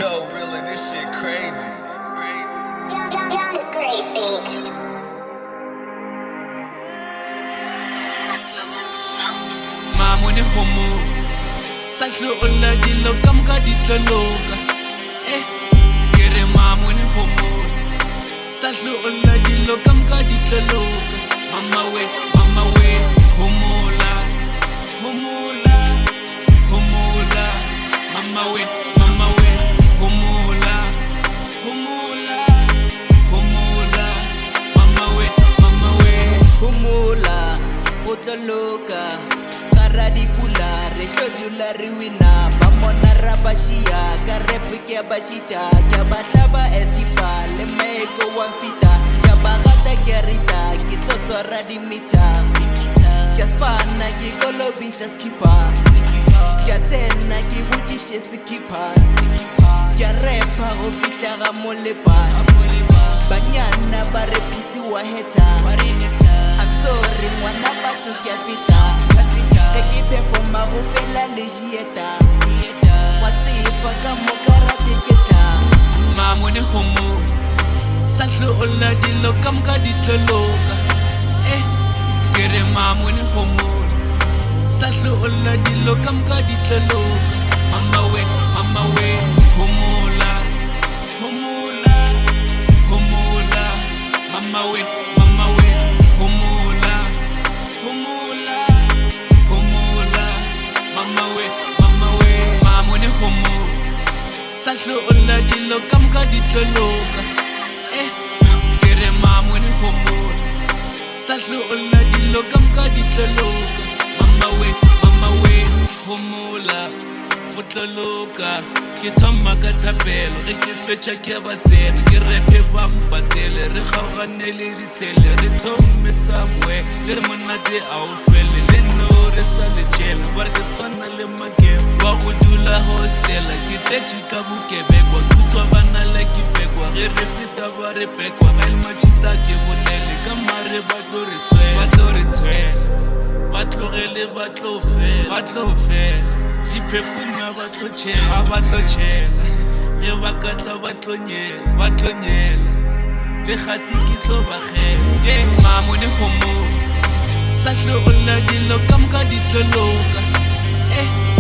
Yo, really, this shit crazy. Down to great beats. Mamone homo Sahlo olla dilo kam ka ditloloka Kere mamone homo Sahlo olla dilo kam ka ditloloka Mama we homola Homola Homola Mama we homola Homola Homola Mama we Humula, utloloka Karadi pula, reklodula riwina Bamona rabashia, karepu kia bashita Kia batlaba estipa, le meko wangfita Kia bagata kia rita, kitlo swara dimita Kia spana, ki kolobisha skipa Kia tena, ki butishe skipa Kia repa, ofitla ga molepa Banyana barepisi wa heta I'm sorry, ngwana batho kia fita Ke ke performa go fela lejieta Wa tsifa ka mo karate ketla Mamone homo Sahlo olla dilo kam ka ditloloka Kere mamone homo Sahlo olla dilo kam ka ditloloka Mama we homola Homola Homola Mama we homola Homola Homola Mama we Mamone homo Sahlo olla dilo kam ka ditloloka Kere mamone homo Sahlo olla dilo kam ka ditloloka Mama we homola Utloloka Ke thoma ka thapelo Ge ke fetša ke a batsena Ke repe ba mpatele Re kgaogane le ditshele Re thome somewhere Le re monate a o fele Le no re sa letšela Ba re ke swana le makebo Wa go dula hostela Ke tetše ka bokebekwa Kutswa bana la ke pekwa Ge re feta ba re pekwa Ga le matšhita ke bonele Ka mare ba tlo re tshwela Ba tlogele ba tlo fela Diphefuma ba tlo tšhela Ge ba katla ba tlo nyela Le gati ke tlo bagela Mamone homo Sahlo olla dilo kam ka ditloloka